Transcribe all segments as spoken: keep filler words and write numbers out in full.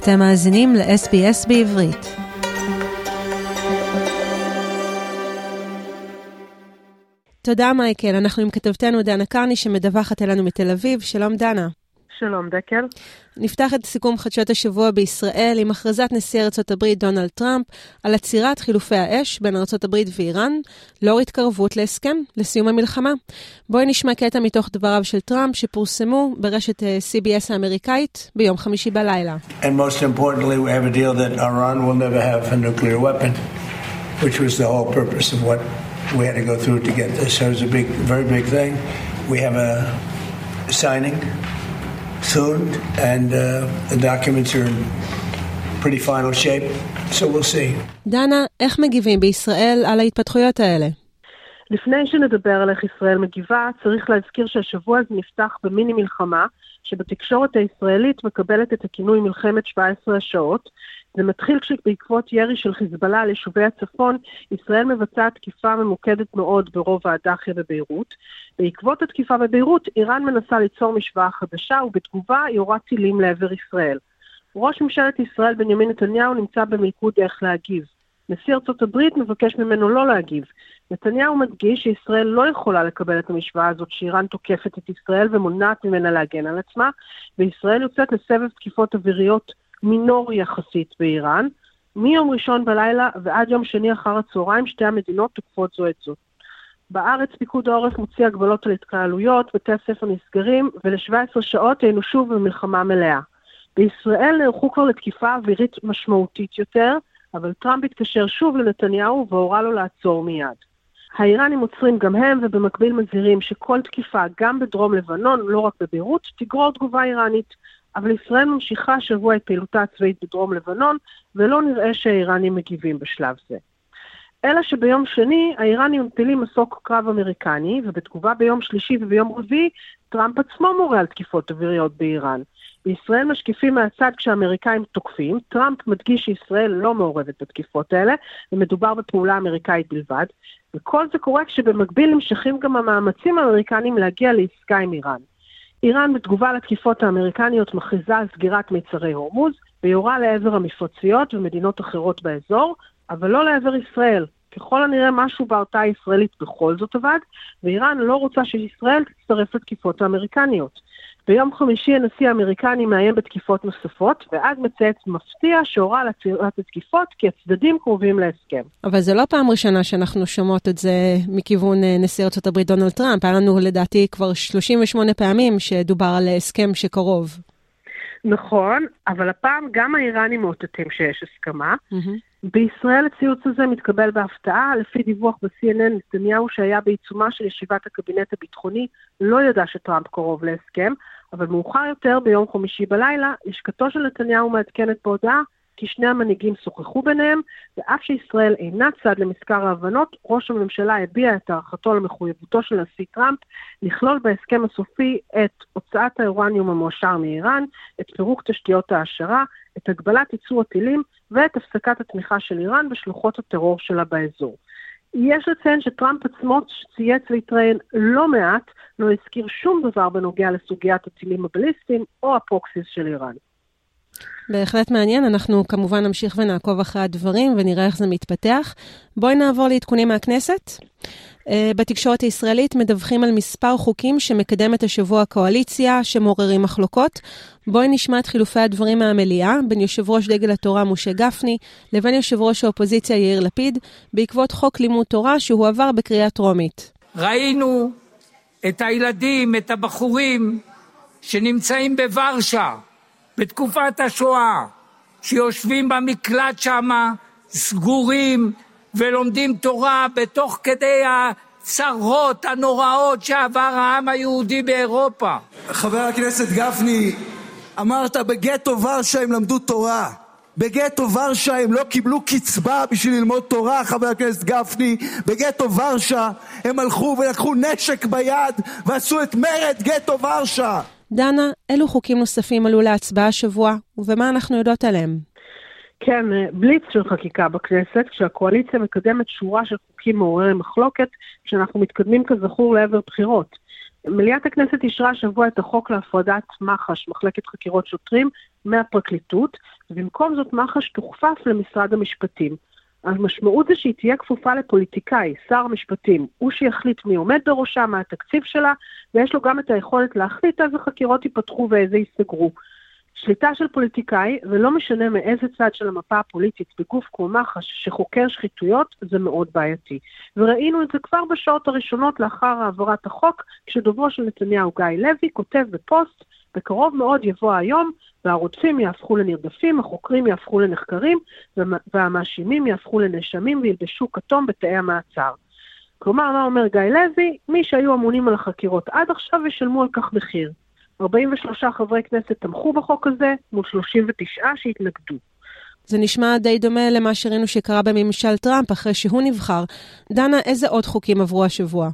אתם מאזינים ל-אס בי אס בעברית. תודה מייקל, אנחנו עם כתבתנו דנה קרני שמדווחת אלינו מתל אביב. שלום דנה. שלום דקל. נפתח את סיכום חדשות השבוע בישראל עם הכרזת נשיא ארצות הברית דונלד טראמפ על עצירת חילופי האש בין ארצות הברית ואיראן, לאור התקרבות להסכם לסיום המלחמה. בואי נשמע קטע מתוך דבריו של טראמפ שפורסמו ברשת סי בי אס האמריקאית ביום חמישי בלילה. And most importantly, we have a deal that Iran will never have a nuclear weapon, which was the whole purpose of what we had to go through to get this. So it was a big, very big thing. We have a signing soon, and uh, the documents are in pretty final shape, so we'll see. דנה, איך מגיבים בישראל על ההתפתחויות האלה? לפני שנדבר על איך ישראל מגיבה, צריך להזכיר שהשבוע הזה נפתח במיני מלחמה, שבתקשורת הישראלית מקבלת את הכינוי מלחמת שבע עשרה השעות. זה מתחיל כשבעקבות ירי של חיזבאללה על יישובי הצפון, ישראל מבצעת תקיפה ממוקדת מאוד ברובע הדאחיה וביירות. בעקבות התקיפה בביירות, איראן מנסה ליצור משוואה חדשה, ובתגובה יורה טילים לעבר ישראל. ראש ממשלת ישראל בנימין נתניהו נמצא במלכוד איך להגיב. נשיא ארצות הברית מבקש ממנו לא להגיב. נתניהו מדגיש שישראל לא יכולה לקבל את המשוואה הזאת שאיראן תוקפת את ישראל ומונעת ממנה להגן על עצמה, וישראל יוצאת לסבב תקיפות אוויריות מינורי יחסית באיראן. מיום ראשון בלילה ועד יום שני אחר הצהריים שתי המדינות תוקפות זו את זאת. בארץ פיקוד העורף מוציא הגבלות על התקהלויות, בתי הספר נסגרים, ול-שבע עשרה שעות היינו שוב במלחמה מלאה. בישראל נערכו כבר לתקיפה אווירית משמעותית יותר, אבל טראמפ התקשר שוב לנתניהו והורה לו לעצור מיד. האיראנים עוצרים גם הם ובמקביל מזהירים שכל תקיפה, גם בדרום לבנון, לא רק בביירות, תגרור תגובה איראנית. אבל ישראל ממשיכה שבוע את פעילותה הצבאית בדרום לבנון, ולא נראה שהאיראנים מגיבים בשלב זה. אלא שביום שני, האיראנים מפילים מסוק קרב אמריקני, ובתגובה ביום שלישי וביום רביעי, טראמפ עצמו מורה על תקיפות אוויריות באיראן. בישראל משקיפים מהצד כשהאמריקאים תוקפים, טראמפ מדגיש שישראל לא מעורבת בתקיפות האלה, ומדובר בפעולה אמריקאית בלבד, וכל זה קורה כשבמקביל נמשכים גם המאמצים האמריקנים להגיע לעסקה עם איראן. איראן בתגובה לתקיפות האמריקניות מכריזה על סגירת מיצרי הורמוז, ויורה לעבר המפרציות ומדינות אחרות באזור, אבל לא לעבר ישראל. ככל הנראה משהו בהרתעה הישראלית בכל זאת עבד, ואיראן לא רוצה שישראל תצטרף לתקיפות האמריקניות. ביום חמישי הנשיא האמריקני מאיים בתקיפות נוספות, ואז מצייץ מפתיע שהורה על עצירת התקיפות כי הצדדים קרובים להסכם. אבל זה לא פעם ראשונה שאנחנו שומעות את זה מכיוון נשיא ארצות הברית דונלד טראמפ. היה לנו לדעתי כבר שלושים ושמונה פעמים שדובר על הסכם שקרוב. נכון, אבל הפעם גם האיראנים מאותתים שיש הסכמה. Mm-hmm. בישראל הציוץ הזה מתקבל בהפתעה. לפי דיווח ב-סי אן אן, נתניהו שהיה בעיצומה של ישיבת הקבינט הביטחוני לא ידע שטראמפ קרוב להסכם, אבל מאוחר יותר ביום חמישי בלילה, לשכתו של נתניהו מעדכנת בהודעה כי שני המנהיגים שוחחו ביניהם, ואף שישראל אינה צד למזכר ההבנות, ראש הממשלה הביע את הערכתו למחויבותו של נשיא טראמפ לכלול בהסכם הסופי את הוצאת האורניום המועשר מאיראן, את פירוק תשתיות העשרה, את הגבלת ייצור הטילים ואת הפסקת התמיכה של איראן בשלוחות הטרור שלה באזור. יש לציין שטראמפ עצמו צייץ והתראיין לא מעט, לא הזכיר שום דבר בנוגע לסוגיית הטילים הבליסטיים או הפרוקסיס של איראן. בהחלט מעניין, אנחנו כמובן נמשיך ונעקוב אחרי הדברים ונראה איך זה מתפתח. בואי נעבור לעדכונים מהכנסת. בתקשורת הישראלית מדווחים על מספר חוקים שמקדמת השבוע הקואליציה שמעוררים מחלוקות. בואי נשמע את חילופי הדברים מהמליאה בין יושב ראש דגל התורה משה גפני לבין יושב ראש האופוזיציה יאיר לפיד בעקבות חוק לימוד תורה שהוא עבר בקריאה טרומית. ראינו את הילדים, את הבחורים שנמצאים בוורשה בתקופת השואה, שיושבים במקלט שם סגורים ולומדים תורה בתוך כדי הצרות הנוראות שעבר העם היהודי באירופה. חבר הכנסת גפני, אמרת בגטו ורשה הם למדו תורה. בגטו ורשה הם לא קיבלו קצבה בשביל ללמוד תורה, חבר הכנסת גפני. בגטו ורשה הם הלכו ולקחו נשק ביד ועשו את מרד גטו ורשה. דנה, אילו חוקים נוספים עלו להצבעה השבוע, ומה אנחנו יודעות עליהם? כן, בליץ של חקיקה בכנסת, כשהקואליציה מקדמת שורה של חוקים מעוררי מחלוקת, כשאנחנו מתקדמים כזכור לעבר בחירות. מליאת הכנסת אישרה השבוע את החוק להפרדת מח"ש, מחלקת חקירות שוטרים, מהפרקליטות, ובמקום זאת מח"ש תוכפף למשרד המשפטים. המשמעות זה שהיא תהיה כפופה לפוליטיקאי, שר המשפטים, הוא שיחליט מי עומד בראשה, מה התקציב שלה, ויש לו גם את היכולת להחליט איזה חקירות ייפתחו ואיזה ייסגרו. שליטה של פוליטיקאי, ולא משנה מאיזה צד של המפה הפוליטית בגוף כמו מח"ש שחוקר שחיתויות, זה מאוד בעייתי. וראינו את זה כבר בשעות הראשונות לאחר העברת החוק, כשדוברו של נתניהו גיא לוי כותב בפוסט, בקרוב מאוד יבוא היום, והרודפים יהפכו לנרדפים, החוקרים יהפכו לנחקרים, והמאשימים יהפכו לנאשמים וילבשו כתום בתאי המעצר. כלומר, מה אומר גיא לוי? מי שהיו אמונים על החקירות עד עכשיו ישלמו על כך מחיר. ארבעים ושלושה חברי כנסת תמכו בחוק הזה, מול שלושים ותשע שהתנגדו. זה נשמע די דומה למה שראינו שקרה בממשל טראמפ אחרי שהוא נבחר. דנה, איזה עוד חוקים עברו השבוע?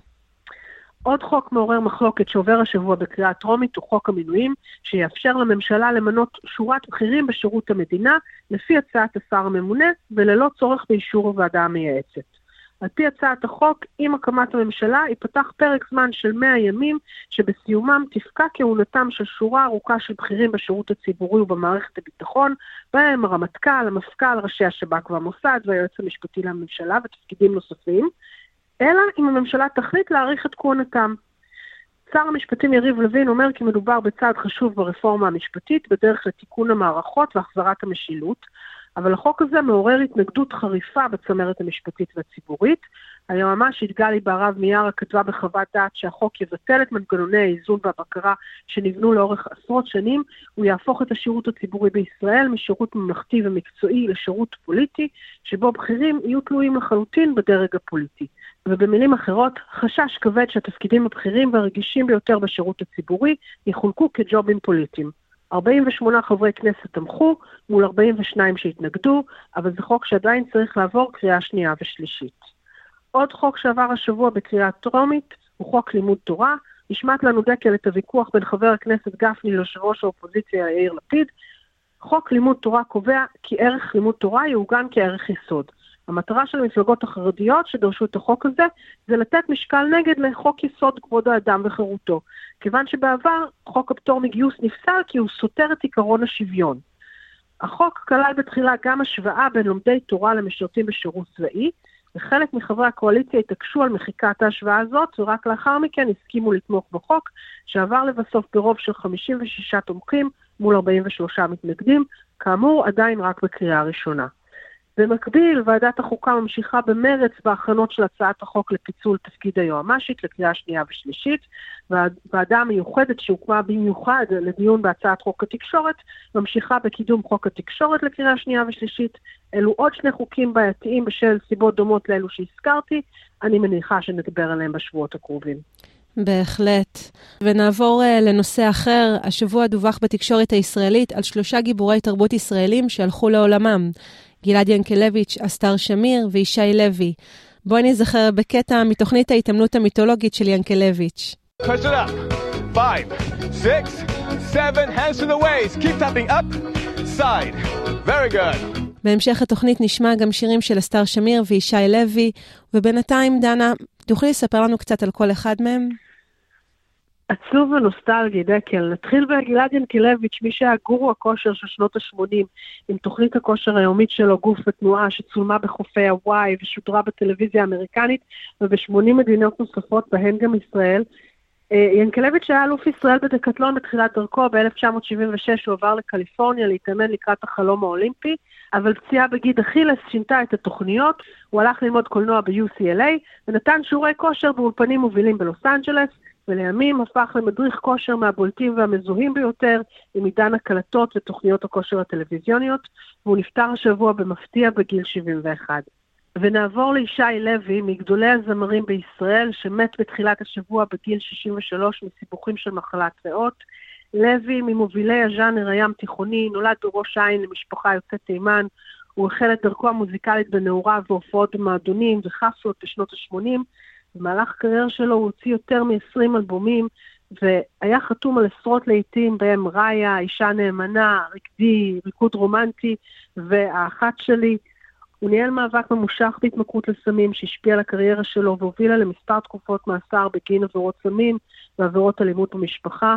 עוד חוק מעורר מחלוקת שעובר השבוע בקריאה טרומית הוא חוק המינויים, שיאפשר לממשלה למנות שורת בכירים בשירות המדינה, לפי הצעת השר הממונה, וללא צורך באישור הוועדה המייעצת. על פי הצעת החוק, עם הקמת הממשלה, ייפתח פרק זמן של מאה ימים, שבסיומם תפקע כהונתם של שורה ארוכה של בכירים בשירות הציבורי ובמערכת הביטחון, בהם הרמטכ"ל, המפכ"ל, ראשי השב"כ והמוסד והיועץ המשפטי לממשלה ותפקידים נוספים, אלא אם הממשלה תחליט להאריך את כהונתם. שר המשפטים יריב לוין אומר כי מדובר בצעד חשוב ברפורמה המשפטית, בדרך לתיקון המערכות והחזרת המשילות, אבל החוק הזה מעורר התנגדות חריפה בצמרת המשפטית והציבורית. היועמ"שית גלי בהרב מיארה כתבה בחוות דעת שהחוק יבטל את מנגנוני האיזון והבקרה שנבנו לאורך עשרות שנים, הוא יהפוך את השירות הציבורי בישראל משירות ממלכתי ומקצועי לשירות פוליטי, שבו בכירים יהיו תלויים לחלוטין בדרג הפוליטי. ובמילים אחרות, חשש כבד שהתפקידים הבכירים והרגישים ביותר בשירות הציבורי יחולקו כג'ובים פוליטיים. ארבעים ושמונה חברי כנסת תמכו, מול ארבעים ושניים שהתנגדו, אבל זה חוק שעדיין צריך לעבור קריאה שנייה ושלישית. עוד חוק שעבר השבוע בקריאה טרומית, הוא חוק לימוד תורה. נשמט לנו דקל את הוויכוח בין חבר הכנסת גפני ליושב ראש האופוזיציה יאיר לפיד. חוק לימוד תורה קובע כי ערך לימוד תורה יעוגן כערך יסוד. המטרה של המפלגות החרדיות שדרשו את החוק הזה, זה לתת משקל נגד לחוק יסוד כבוד האדם וחירותו. כיוון שבעבר חוק הפטור מגיוס נפסל כי הוא סותר את עקרון השוויון. החוק כלל בתחילה גם השוואה בין לומדי תורה למשרתים בשירות צבאי, וחלק מחברי הקואליציה התעקשו על מחיקת ההשוואה הזאת, ורק לאחר מכן הסכימו לתמוך בחוק, שעבר לבסוף ברוב של חמישים ושישה תומכים מול ארבעים ושלושה מתנגדים, כאמור עדיין רק בקריאה ראשונה. במקביל, ועדת החוקה ממשיכה במרץ בהכנות של הצעת החוק לפיצול תפקיד היועמ"שית לקריאה שנייה ושלישית, והוועדה המיוחדת שהוקמה במיוחד לדיון בהצעת חוק התקשורת, ממשיכה בקידום חוק התקשורת לקריאה שנייה ושלישית. אלו עוד שני חוקים בעייתיים בשל סיבות דומות לאלו שהזכרתי, אני מניחה שנדבר עליהם בשבועות הקרובים. בהחלט. ונעבור uh, לנושא אחר. השבוע דווח בתקשורת הישראלית על שלושה גיבורי תרבות ישראלים שהלכו לעולמם. גלעד ינקלביץ', אסתר שמיר וישי לוי. בואי נזכר בקטע מתוכנית ההתאמנות המיתולוגית של ינקלביץ'. Push it up. Five, six, seven, hands to the waist. Keep tapping up, side. Very good. בהמשך התוכנית נשמע גם שירים של אסתר שמיר וישי לוי, ובינתיים, דנה, תוכלי לספר לנו קצת על כל אחד מהם? עצוב ונוסטלגי, דקל. נתחיל בגלעד ינקלביץ', מי שהיה גורו הכושר של שנות ה-שמונים, עם תוכנית הכושר היומית שלו, גוף ותנועה, שצולמה בחופי הוואי ושודרה בטלוויזיה האמריקנית, וב-שמונים מדינות נוספות, בהן גם ישראל. ינקלביץ' היה אלוף ישראל בדקטלון בתחילת דרכו, ב-אלף תשע מאות שבעים ושש הוא עבר לקליפורניה להתאמן לקראת החלום האולימפי, אבל פציעה בגיד אכילס שינתה את התוכניות, הוא הלך ללמוד קולנוע ב-יו סי אל איי, ונתן שיעורי כושר באולפנים מובילים בלוס אנג'לס, ולימים הפך למדריך כושר מהבולטים והמזוהים ביותר, עם עידן הקלטות ותוכניות הכושר הטלוויזיוניות, והוא נפטר השבוע במפתיע בגיל שבעים ואחת. ונעבור לישי לוי, מגדולי הזמרים בישראל, שמת בתחילת השבוע בגיל שישים ושלוש מסיבוכים של מחלת ריאות. לוי, ממובילי הז'אנר הים תיכוני, נולד בראש העין למשפחה יוצאת תימן, הוא החל את דרכו המוזיקלית בנעוריו והופעות במועדונים וחפלות בשנות ה-שמונים, במהלך קריירה שלו הוא הוציא יותר מ-עשרים אלבומים, והיה חתום על עשרות לעיתים בהם ראיה, אישה נאמנה, ריקדי, ריקוד רומנטי, והאחת שלי. הוא ניהל מאבק ממושך בהתמכרות לסמים שהשפיע על הקריירה שלו והובילה למספר תקופות מאסר בגין עבירות סמים ועבירות אלימות במשפחה.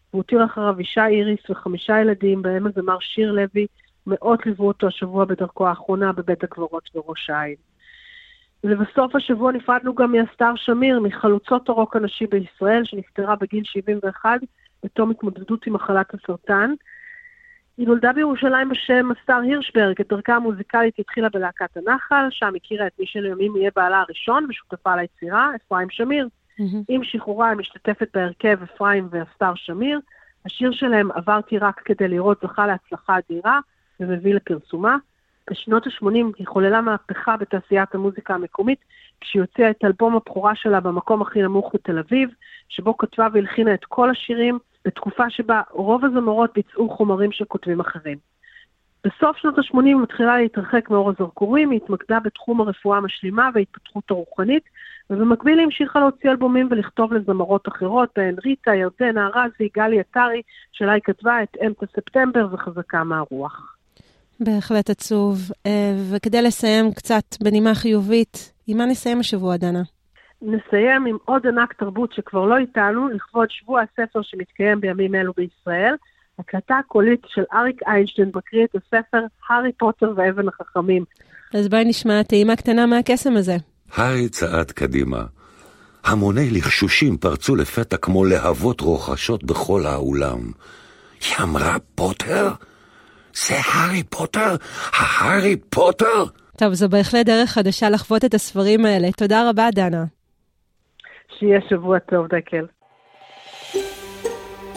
והוא הותיר אחריו אישה איריס וחמישה ילדים, בהם הזמר שיר לוי, מאות ליוו אותו השבוע בדרכו האחרונה בבית הקברות בראש העין. ובסוף השבוע נפרדנו גם מאסתר שמיר, מחלוצות הרוק הנשי בישראל, שנפטרה בגיל שבעים ואחת, בתום התמודדות עם מחלת הסרטן. היא נולדה בירושלים בשם אסתר הירשברג, את דרכה המוזיקלית התחילה בלהקת הנחל, שם הכירה את מי שלימים יהיה בעלה הראשון, ושותפה ליצירה, אפרים שמיר. Mm-hmm. עם שחרורה היא משתתפת בהרכב אפרים ואסתר שמיר, השיר שלהם עברתי רק כדי לראות זכה להצלחה אדירה, ומביא לפרסומה. בשנות ה-שמונים היא חוללה מהפכה בתעשיית המוזיקה המקומית, כשהיא הוציאה את אלבום הבכורה שלה במקום הכי נמוך בתל אביב, שבו כתבה והלחינה את כל השירים, בתקופה שבה רוב הזמרות ביצעו חומרים של כותבים אחרים. בסוף שנות ה-שמונים היא מתחילה להתרחק מאור הזרקורים, היא התמקדה בתחום הרפואה המשלימה וההתפתחות הרוחנית, ובמקביל היא המשיכה להוציא אלבומים ולכתוב לזמרות אחרות, בהן ריטה, ירדנה, ארזי, גלי עטרי, שלה היא כתבה את אמצע ספטמבר וחזקה מהרוח. בהחלט עצוב. וכדי לסיים קצת בנימה חיובית, עם מה נסיים השבוע, דנה? נסיים עם עוד ענק תרבות שכבר לא איתנו, לכבוד שבוע הספר שמתקיים בימים אלו בישראל, הקלטה קולית של אריק איינשטיין מקריא את הספר הארי פוטר ואבן החכמים. אז בואי נשמע טעימה קטנה מהקסם הזה. הארי צעד קדימה. המוני לחשושים פרצו לפתע כמו להבות רוחשות בכל האולם. היא אמרה פוטר? זה הארי פוטר? ההארי פוטר? טוב, זו בהחלט דרך חדשה לחוות את הספרים האלה. תודה רבה, דנה. שיהיה שבוע טוב, דקל.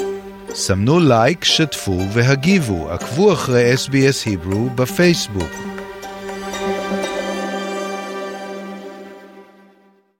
סמנו לייק, שתפו והגיבו. עקבו אחרי אס בי אס היברו בפייסבוק.